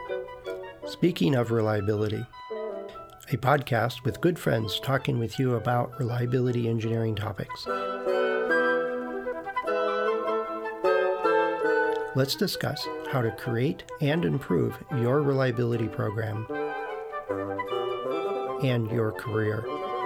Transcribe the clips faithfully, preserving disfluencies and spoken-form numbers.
Speaking of reliability, a podcast with good friends talking with you about reliability engineering topics. Let's discuss how to create and improve your reliability program and your career.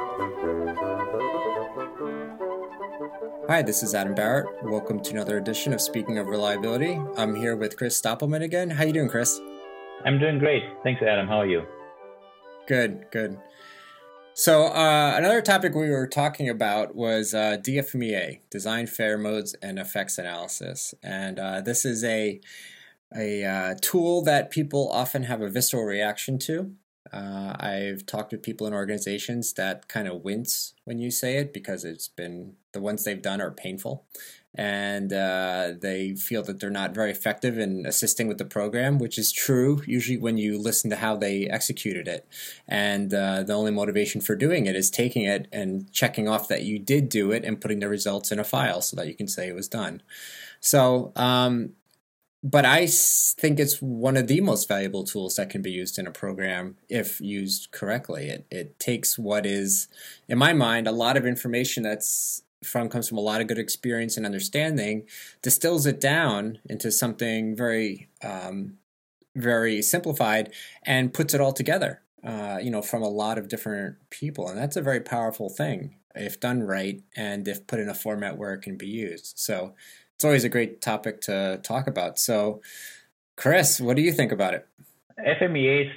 Hi, this is Adam Barrett. Welcome to another edition of Speaking of Reliability. I'm here with Chris Stoppelman again. How you doing, Chris? I'm doing great. Thanks, Adam. How are you? Good, good. So uh, another topic we were talking about was uh, D F M E A, Design Failure Modes and Effects Analysis. And uh, this is a, a uh, tool that people often have a visceral reaction to. Uh, I've talked with people in organizations that kind of wince when you say it because it's been, the ones they've done are painful. And uh, they feel that they're not very effective in assisting with the program, which is true usually when you listen to how they executed it. And uh, the only motivation for doing it is taking it and checking off that you did do it and putting the results in a file so that you can say it was done. So, um, but I think it's one of the most valuable tools that can be used in a program if used correctly. It, it takes what is, in my mind, a lot of information that's from comes from a lot of good experience and understanding, distills it down into something very, um, very simplified, and puts it all together, uh, you know, from a lot of different people. And that's a very powerful thing if done right and if put in a format where it can be used. So it's always a great topic to talk about. So, Chris, what do you think about it? F M E As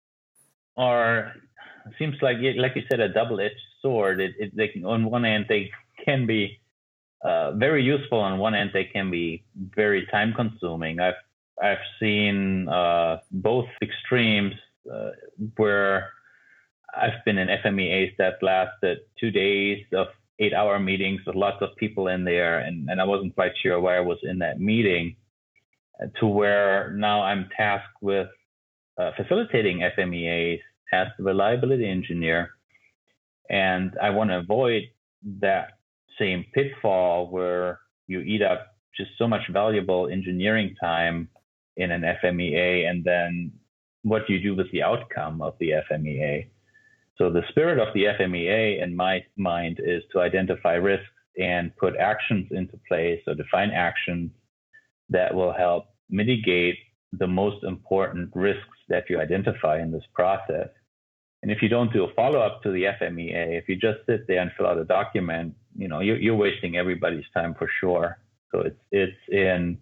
are, seems like, like you said, a double-edged sword. It, it, they can, on one hand, they can be uh, very useful. On one hand, they can be very time-consuming. I've I've seen uh, both extremes uh, where I've been in F M E As that lasted two days of eight-hour meetings with lots of people in there, and, and I wasn't quite sure why I was in that meeting, uh, to where now I'm tasked with uh, facilitating F M E As as the reliability engineer, and I want to avoid that same pitfall where you eat up just so much valuable engineering time in an F M E A, and then what do you do with the outcome of the F M E A? So the spirit of the F M E A, in my mind, is to identify risks and put actions into place, or define actions that will help mitigate the most important risks that you identify in this process. And if you don't do a follow-up to the F M E A, if you just sit there and fill out a document, you know, you're, you're wasting everybody's time for sure. So it's it's in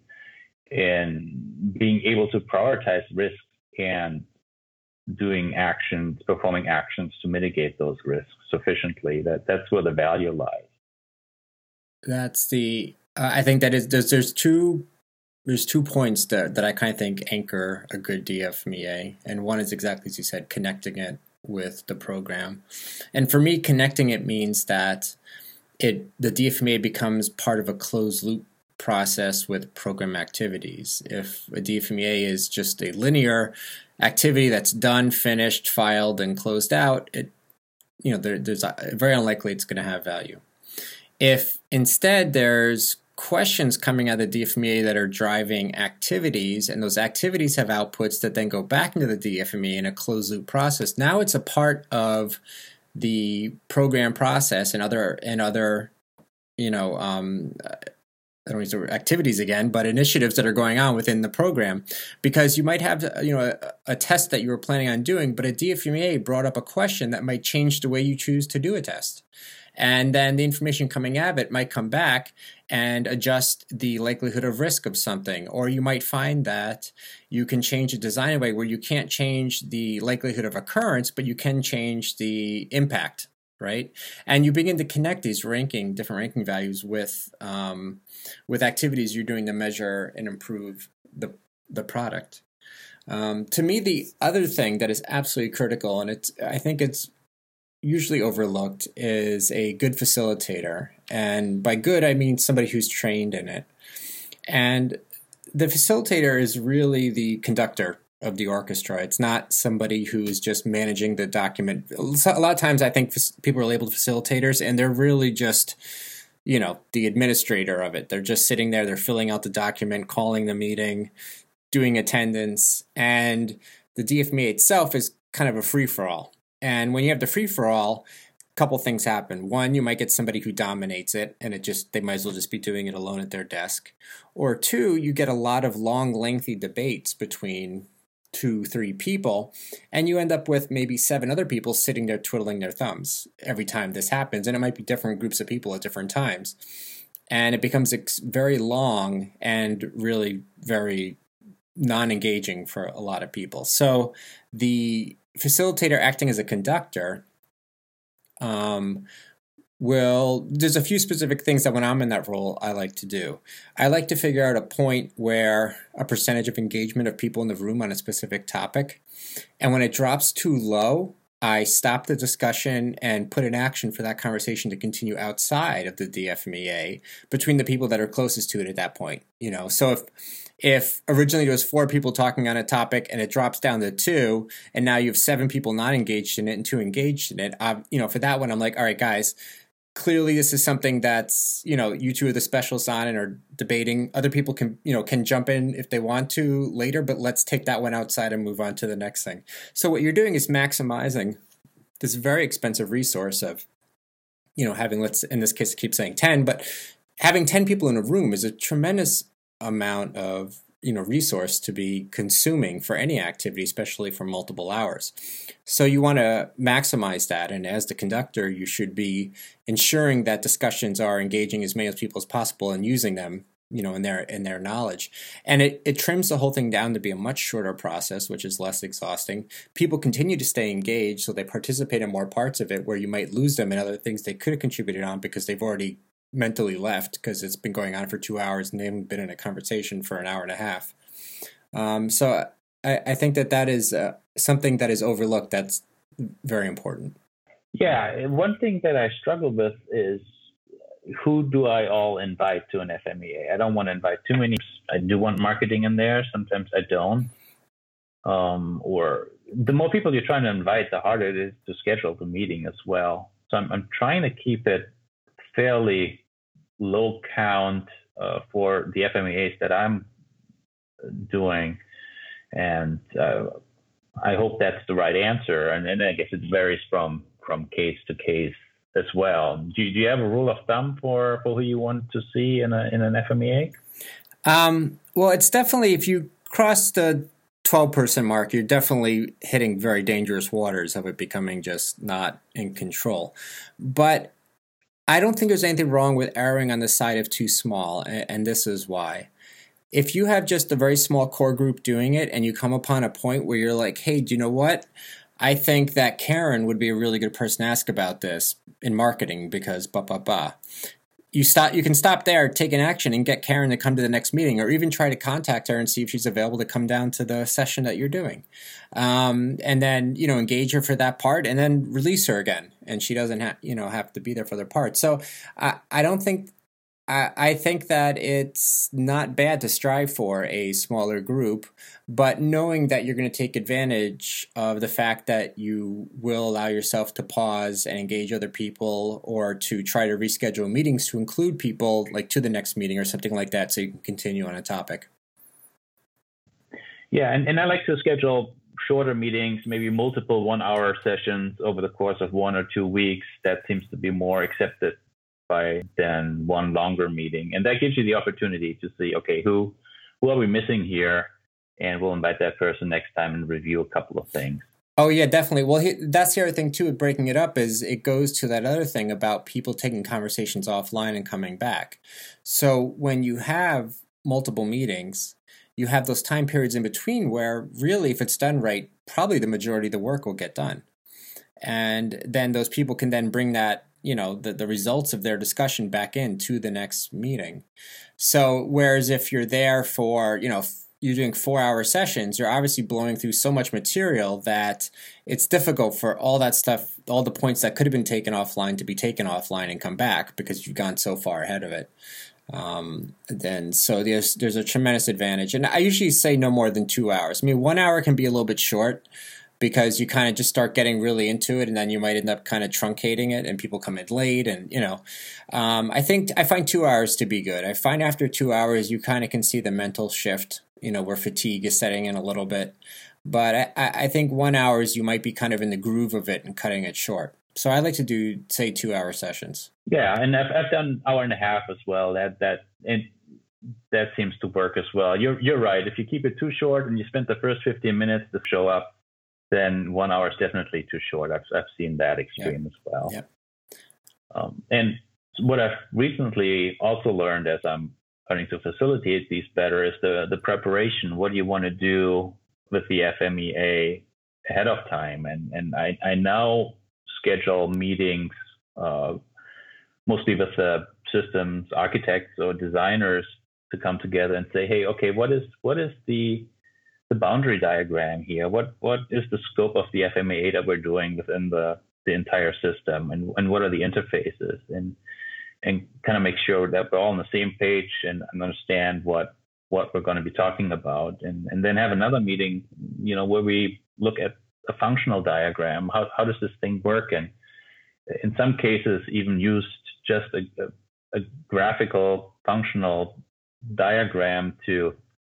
in being able to prioritize risks and doing actions, performing actions to mitigate those risks sufficiently. That that's where the value lies. That's the. Uh, I think that is there's there's two. There's two points that, that I kind of think anchor a good D F M E A. And one is exactly as you said, connecting it with the program. And for me, connecting it means that it the D F M E A becomes part of a closed loop process with program activities. If a D F M E A is just a linear activity that's done, finished, filed, and closed out, it you know there, there's a, very unlikely it's going to have value. If instead there's questions coming out of the D F M E A that are driving activities, and those activities have outputs that then go back into the D F M E A in a closed loop process. Now it's a part of the program process and other and other, you know, um, I don't use the word activities again, but initiatives that are going on within the program, because you might have, you know, a, a test that you were planning on doing, but a D F M E A brought up a question that might change the way you choose to do a test. And then the information coming out of it might come back and adjust the likelihood of risk of something. Or you might find that you can change the design in a way where you can't change the likelihood of occurrence, but you can change the impact, right? And you begin to connect these ranking, different ranking values with um, with activities you're doing to measure and improve the the product. Um, to me, the other thing that is absolutely critical, and it's I think it's usually overlooked, is a good facilitator. And by good, I mean somebody who's trained in it. And the facilitator is really the conductor of the orchestra. It's not somebody who's just managing the document. A lot of times I think people are labeled facilitators, and they're really just, you know, the administrator of it. They're just sitting there, they're filling out the document, calling the meeting, doing attendance, and the D F M E A itself is kind of a free-for-all. And when you have the free-for-all, a couple things happen. One, you might get somebody who dominates it, and it just they might as well just be doing it alone at their desk. Or two, you get a lot of long, lengthy debates between two, three people, and you end up with maybe seven other people sitting there twiddling their thumbs every time this happens. And it might be different groups of people at different times. And it becomes ex- very long and really very non-engaging for a lot of people. So the facilitator acting as a conductor um, will, there's a few specific things that when I'm in that role, I like to do. I like to figure out a point where a percentage of engagement of people in the room on a specific topic. And when it drops too low, I stop the discussion and put in action for that conversation to continue outside of the D F M E A between the people that are closest to it at that point. You know, so if if originally there was four people talking on a topic and it drops down to two, and now you have seven people not engaged in it and two engaged in it, uh, you know, for that one, I'm like, all right, guys, clearly this is something that's, you know, you two are the specialists on and are debating. Other people can, you know, can jump in if they want to later, but let's take that one outside and move on to the next thing. So what you're doing is maximizing this very expensive resource of, you know, having, let's, in this case, I keep saying ten, but having ten people in a room is a tremendous amount of, you know, resource to be consuming for any activity, especially for multiple hours. So you want to maximize that. And as the conductor, you should be ensuring that discussions are engaging as many people as possible and using them, you know, in their in their knowledge. And it, it trims the whole thing down to be a much shorter process, which is less exhausting. People continue to stay engaged, so they participate in more parts of it where you might lose them in other things they could have contributed on because they've already mentally left because it's been going on for two hours and they haven't been in a conversation for an hour and a half. Um, so I, I think that that is uh, something that is overlooked that's very important. Yeah, one thing that I struggle with is who do I all invite to an F M E A? I don't want to invite too many. I do want marketing in there. Sometimes I don't. Um, or the more people you're trying to invite, the harder it is to schedule the meeting as well. So I'm, I'm trying to keep it fairly low count uh, for the F M E As that I'm doing. And uh, I hope that's the right answer. And then I guess it varies from, from case to case as well. Do you, do you have a rule of thumb for, for who you want to see in a in an F M E A? Um, well, it's definitely, if you cross the twelve person mark, you're definitely hitting very dangerous waters of it becoming just not in control. But I don't think there's anything wrong with erring on the side of too small, and this is why. If you have just a very small core group doing it and you come upon a point where you're like, hey, do you know what? I think that Karen would be a really good person to ask about this in marketing because blah, blah, blah. You stop. You can stop there, take an action, and get Karen to come to the next meeting, or even try to contact her and see if she's available to come down to the session that you're doing, um, and then you know engage her for that part, and then release her again, and she doesn't have you know have to be there for their part. So I, I don't think I, I think that it's not bad to strive for a smaller group, but knowing that you're going to take advantage of the fact that you will allow yourself to pause and engage other people, or to try to reschedule meetings to include people like to the next meeting or something like that so you can continue on a topic. Yeah, and, and I like to schedule shorter meetings, maybe multiple one-hour sessions over the course of one or two weeks. That seems to be more accepted by than one longer meeting. And that gives you the opportunity to see, okay, who who are we missing here? And we'll invite that person next time and review a couple of things. Oh, yeah, definitely. Well, he, that's the other thing, too, with breaking it up is it goes to that other thing about people taking conversations offline and coming back. So when you have multiple meetings, you have those time periods in between where really, if it's done right, probably the majority of the work will get done. And then those people can then bring that, you know, the, the results of their discussion back into the next meeting. So whereas if you're there for, you know, you're doing four hour sessions, you're obviously blowing through so much material that it's difficult for all that stuff, all the points that could have been taken offline to be taken offline and come back because you've gone so far ahead of it. Um, then so there's there's a tremendous advantage. And I usually say no more than two hours. I mean, one hour can be a little bit short because you kind of just start getting really into it, and then you might end up kind of truncating it, and people come in late, and you know, um, I think I find two hours to be good. I find after two hours, you kind of can see the mental shift you know, where fatigue is setting in a little bit. But I, I think one hour is you might be kind of in the groove of it and cutting it short. So I like to do, say, two-hour sessions. Yeah, and I've, I've done hour and a half as well. That that and that seems to work as well. You're you're right. If you keep it too short and you spend the first fifteen minutes to show up, then one hour is definitely too short. I've I've seen that extreme yep. as well. Yep. Um, and what I've recently also learned as I'm learning to facilitate these better is the the preparation. What do you want to do with the F M E A ahead of time? And and I, I now schedule meetings uh, mostly with the systems architects or designers to come together and say, hey, okay, what is what is the the boundary diagram here? What what is the scope of the F M E A that we're doing within the, the entire system, and, and what are the interfaces? And and kind of make sure that we're all on the same page and, and understand what what we're going to be talking about, and, and then have another meeting, you know, where we look at a functional diagram. How how does this thing work? And in some cases, even used just a, a, a graphical functional diagram to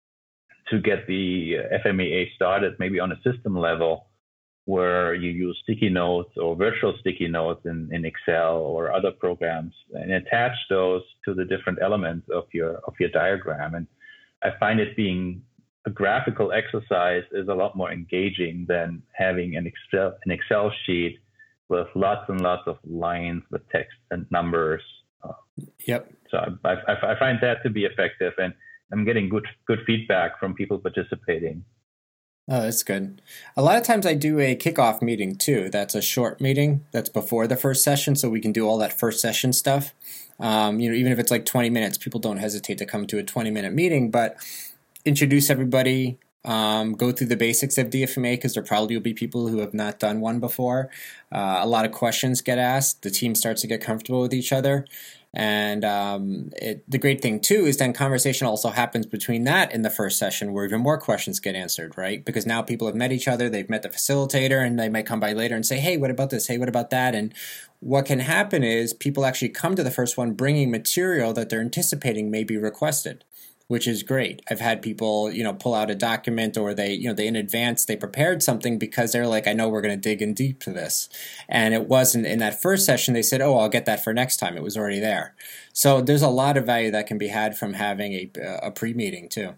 to get the F M E A started, maybe on a system level, where you use sticky notes or virtual sticky notes in, in Excel or other programs, and attach those to the different elements of your of your diagram. And I find it being a graphical exercise is a lot more engaging than having an Excel an Excel sheet with lots and lots of lines with text and numbers. Yep. So I, I, I find that to be effective, and I'm getting good good feedback from people participating. Oh, that's good. A lot of times I do a kickoff meeting too. That's a short meeting that's before the first session, so we can do all that first session stuff. Um, you know, even if it's like twenty minutes, people don't hesitate to come to a twenty minute meeting, but introduce everybody, um, go through the basics of D F M A, because there probably will be people who have not done one before. Uh, a lot of questions get asked. The team starts to get comfortable with each other. And um, it, the great thing, too, is then conversation also happens between that and the first session, where even more questions get answered, right? Because now people have met each other, they've met the facilitator, and they might come by later and say, hey, what about this? Hey, what about that? And what can happen is people actually come to the first one bringing material that they're anticipating may be requested, which is great. I've had people, you know, pull out a document, or they, you know, they in advance, they prepared something because they're like, I know we're going to dig in deep to this. And it wasn't in that first session. They said, oh, I'll get that for next time. It was already there. So there's a lot of value that can be had from having a, a pre-meeting too.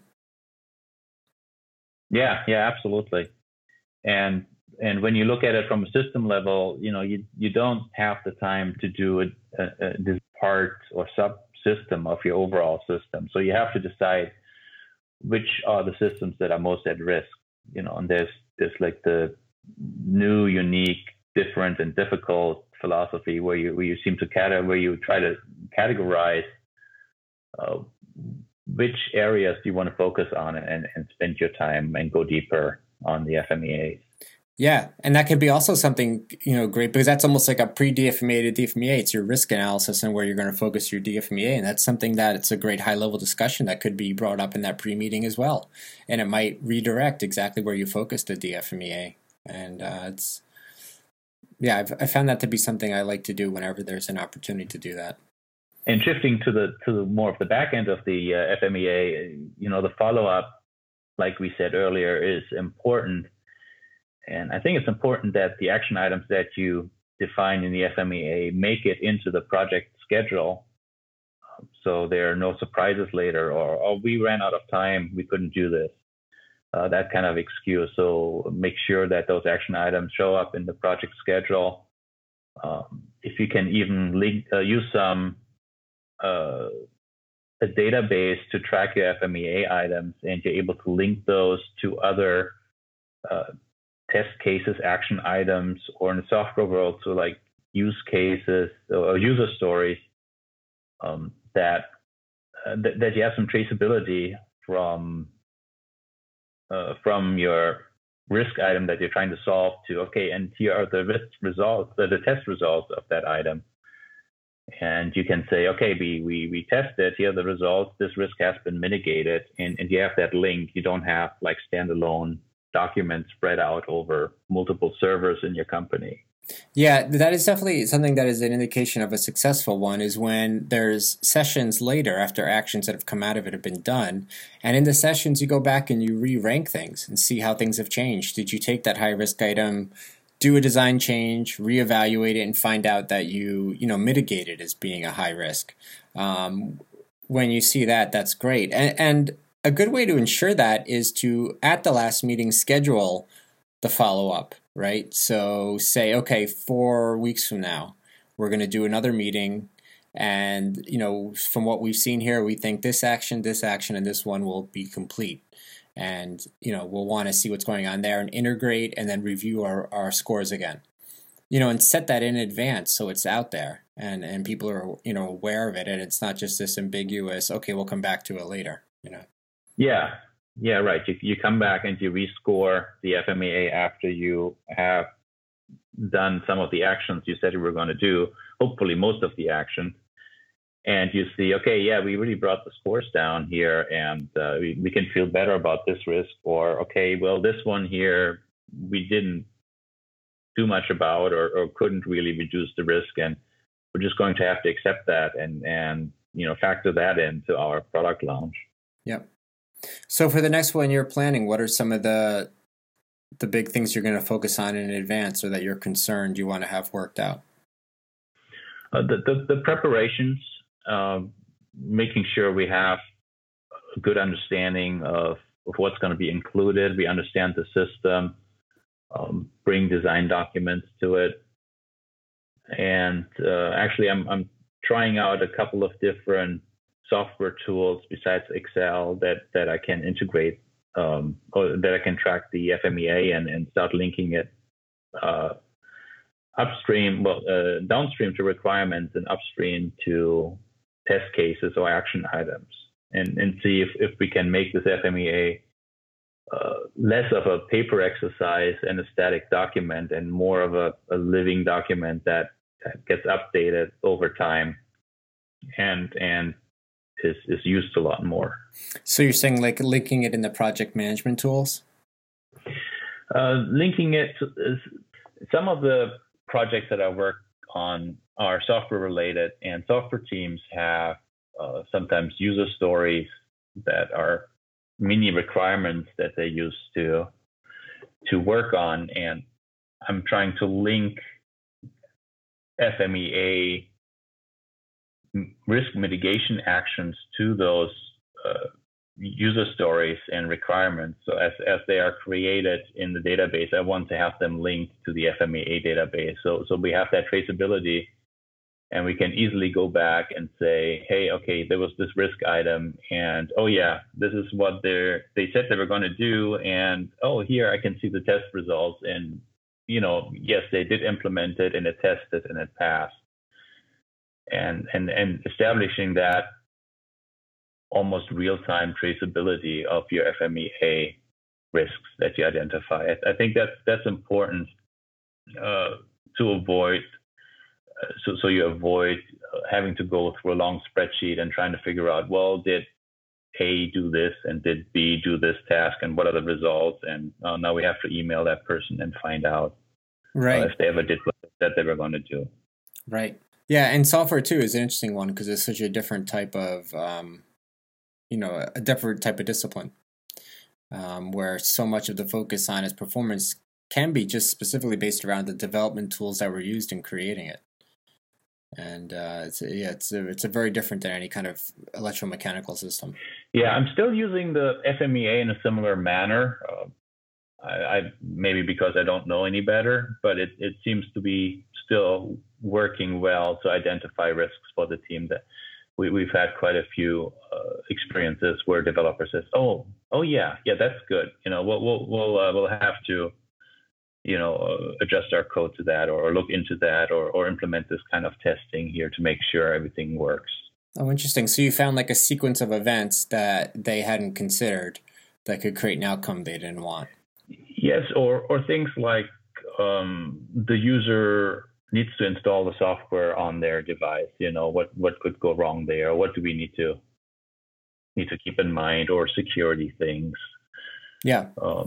Yeah, yeah, absolutely. And, and when you look at it from a system level, you know, you, you don't have the time to do a, a, a this part or sub system of your overall system. So you have to decide which are the systems that are most at risk, you know, and there's there's like the new, unique, different, and difficult philosophy where you where you seem to cate- where you try to categorize uh, which areas do you want to focus on, and, and spend your time and go deeper on the F M E As. Yeah, and that could be also something, you know, great, because that's almost like a pre-D F M A to D F M E A. It's your risk analysis and where you're going to focus your D F M E A, and that's something that it's a great high-level discussion that could be brought up in that pre-meeting as well, and it might redirect exactly where you focus the D F M E A. And uh, it's, yeah, I've I found that to be something I like to do whenever there's an opportunity to do that. And shifting to the to the more of the back end of the uh, F M E A, you know, the follow-up, like we said earlier, is important. And I think it's important that the action items that you define in the F M E A make it into the project schedule, so there are no surprises later, or, oh, we ran out of time, we couldn't do this. Uh, that kind of excuse. So make sure that those action items show up in the project schedule. Um, if you can even link, uh, use some uh, a database to track your F M E A items, and you're able to link those to other uh, test cases, action items, or in the software world, so like use cases or user stories, um, that, uh, th- that you have some traceability from uh, from your risk item that you're trying to solve to, okay, and here are the risk results, uh, the test results of that item. And you can say, okay, we, we, we tested, here are the results, this risk has been mitigated, and, and you have that link. You don't have like standalone documents spread out over multiple servers in your company. Yeah, that is definitely something that is an indication of a successful one, is when there's sessions later after actions that have come out of it have been done. And in the sessions, you go back and you re-rank things and see how things have changed. Did you take that high-risk item, do a design change, reevaluate it, and find out that you, you know, mitigate it as being a high risk? Um, when you see that, that's great. And, and a good way to ensure that is to, at the last meeting, schedule the follow-up. Right? So say, okay, four weeks from now, we're going to do another meeting. And, you know, from what we've seen here, we think this action, this action, and this one will be complete. And, you know, we'll want to see what's going on there and integrate and then review our, our scores again. You know, and set that in advance so it's out there and, and people are, you know, aware of it. And it's not just this ambiguous, okay, we'll come back to it later, you know? Yeah. Yeah, right. You, you come back and you rescore the F M E A after you have done some of the actions you said you were going to do, hopefully most of the actions. And you see, okay, yeah, we really brought the scores down here and uh, we, we can feel better about this risk. Or, okay, well, this one here, we didn't do much about or, or couldn't really reduce the risk. And we're just going to have to accept that and, and you know, factor that into our product launch. Yep. So for the next one you're planning, what are some of the the big things you're going to focus on in advance or that you're concerned you want to have worked out? Uh, the, the, the preparations, uh, making sure we have a good understanding of, of what's going to be included. We understand the system, um, bring design documents to it. And uh, actually, I'm, I'm trying out a couple of different software tools besides Excel that, that I can integrate, um, or that I can track the F M E A and, and start linking it uh, upstream, well, uh, downstream to requirements and upstream to test cases or action items, and, and see if, if we can make this F M E A uh, less of a paper exercise and a static document and more of a, a living document that, that gets updated over time and and Is, is used a lot more. So you're saying like linking it in the project management tools? Uh, linking it, to, is, some of the projects that I work on are software related, and software teams have uh, sometimes user stories that are mini requirements that they use to to work on, and I'm trying to link F M E A risk mitigation actions to those uh, user stories and requirements. So as, as they are created in the database, I want to have them linked to the F M E A database. So, so we have that traceability and we can easily go back and say, hey, okay, there was this risk item and, oh yeah, this is what they're, they said they were going to do. And, oh, here I can see the test results and, you know, yes, they did implement it and it tested and it passed. And, and and establishing that almost real-time traceability of your F M E A risks that you identify. I, I think that's that's important uh, to avoid. Uh, so so you avoid having to go through a long spreadsheet and trying to figure out, well, did A do this and did B do this task and what are the results? And uh, now we have to email that person and find out right. uh, if they ever did what they said they were going to do. Right. Yeah, and software too is an interesting one because it's such a different type of, um, you know, a different type of discipline, um, where so much of the focus on its performance can be just specifically based around the development tools that were used in creating it. And uh, it's yeah, it's a, it's a very different than any kind of electromechanical system. Yeah, I'm still using the F M E A in a similar manner. Uh, I, I maybe because I don't know any better, but it, it seems to be still working well to identify risks for the team. That we, we've had quite a few uh, experiences where developers says, "Oh, oh yeah, yeah, that's good. You know, we'll we'll we'll, uh, we'll have to, you know, uh, adjust our code to that, or, or look into that, or or implement this kind of testing here to make sure everything works." Oh, interesting. So you found like a sequence of events that they hadn't considered that could create an outcome they didn't want. Yes, or or things like um, the user needs to install the software on their device. You know, what, what could go wrong there? What do we need to need to keep in mind, or security things? Yeah. Um,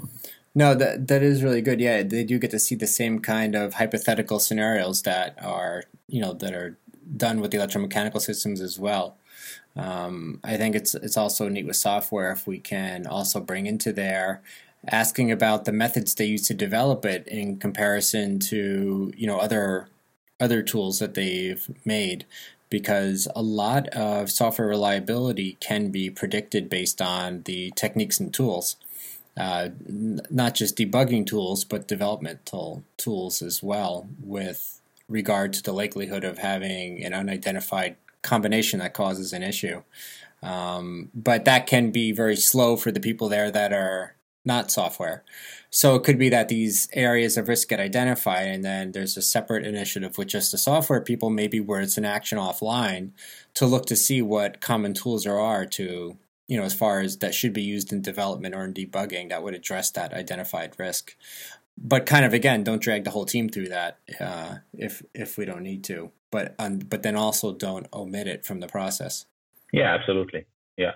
No, that that is really good. Yeah, they do get to see the same kind of hypothetical scenarios that are, you know, that are done with the electromechanical systems as well. Um, I think it's it's also neat with software if we can also bring into there asking about the methods they use to develop it in comparison to, you know, other other tools that they've made, because a lot of software reliability can be predicted based on the techniques and tools, uh, n- not just debugging tools, but developmental tools as well, with regard to the likelihood of having an unidentified combination that causes an issue. Um, but that can be very slow for the people there that are not software. So it could be that these areas of risk get identified, and then there's a separate initiative with just the software people, maybe where it's an action offline, to look to see what common tools there are to, you know, as far as that should be used in development or in debugging that would address that identified risk. But kind of, again, don't drag the whole team through that uh, if if we don't need to. But um, but then also don't omit it from the process. Yeah, absolutely. Yeah.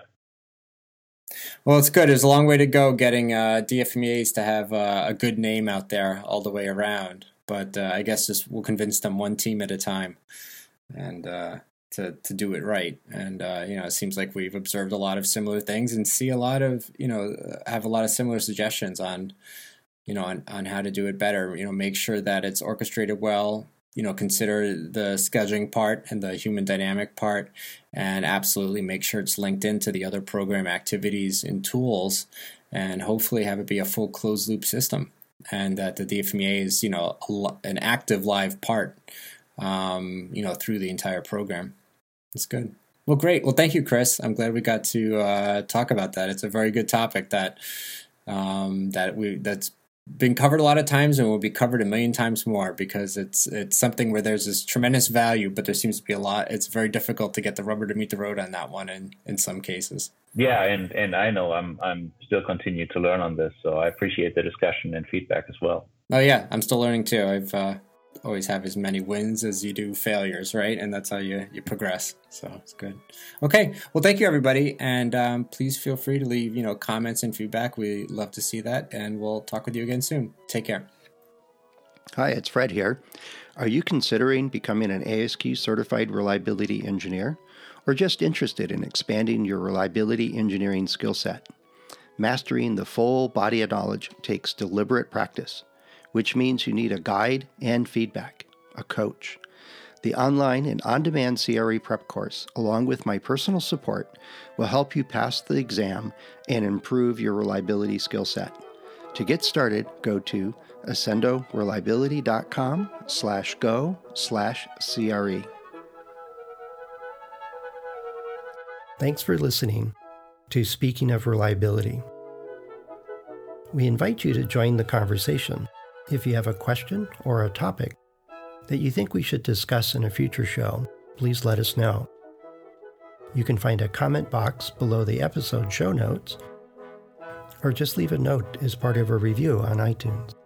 Well, it's good. There's a long way to go getting uh, D F M E As to have uh, a good name out there all the way around. But uh, I guess just we'll convince them one team at a time, and uh, to to do it right. And uh, you know, it seems like we've observed a lot of similar things and see a lot of, you know, have a lot of similar suggestions on, you know, on, on how to do it better. You know, make sure that it's orchestrated well. You know, consider the scheduling part and the human dynamic part, and absolutely make sure it's linked into the other program activities and tools, and hopefully have it be a full closed loop system, and that the D F M E A is, you know, a, an active live part, um, you know, through the entire program. That's good. Well, great. Well, thank you, Chris. I'm glad we got to uh, talk about that. It's a very good topic that um, that we that's been covered a lot of times and will be covered a million times more, because it's it's something where there's this tremendous value, but there seems to be a lot. It's very difficult to get the rubber to meet the road on that one in, in some cases. Yeah, and, and I know I'm I'm still continuing to learn on this, so I appreciate the discussion and feedback as well. Oh yeah, I'm still learning too. I've uh, always have as many wins as you do failures, right? And that's how you, you progress. So it's good. Okay. Well, thank you, everybody. And um, please feel free to leave, you know, comments and feedback. We love to see that. And we'll talk with you again soon. Take care. Hi, it's Fred here. Are you considering becoming an A S Q certified reliability engineer, or just interested in expanding your reliability engineering skill set? Mastering the full body of knowledge takes deliberate practice, which means you need a guide and feedback, a coach. The online and on-demand C R E prep course, along with my personal support, will help you pass the exam and improve your reliability skill set. To get started, go to accendoreliability.com slash go slash CRE. Thanks for listening to Speaking of Reliability. We invite you to join the conversation. If you have a question or a topic that you think we should discuss in a future show, please let us know. You can find a comment box below the episode show notes, or just leave a note as part of a review on iTunes.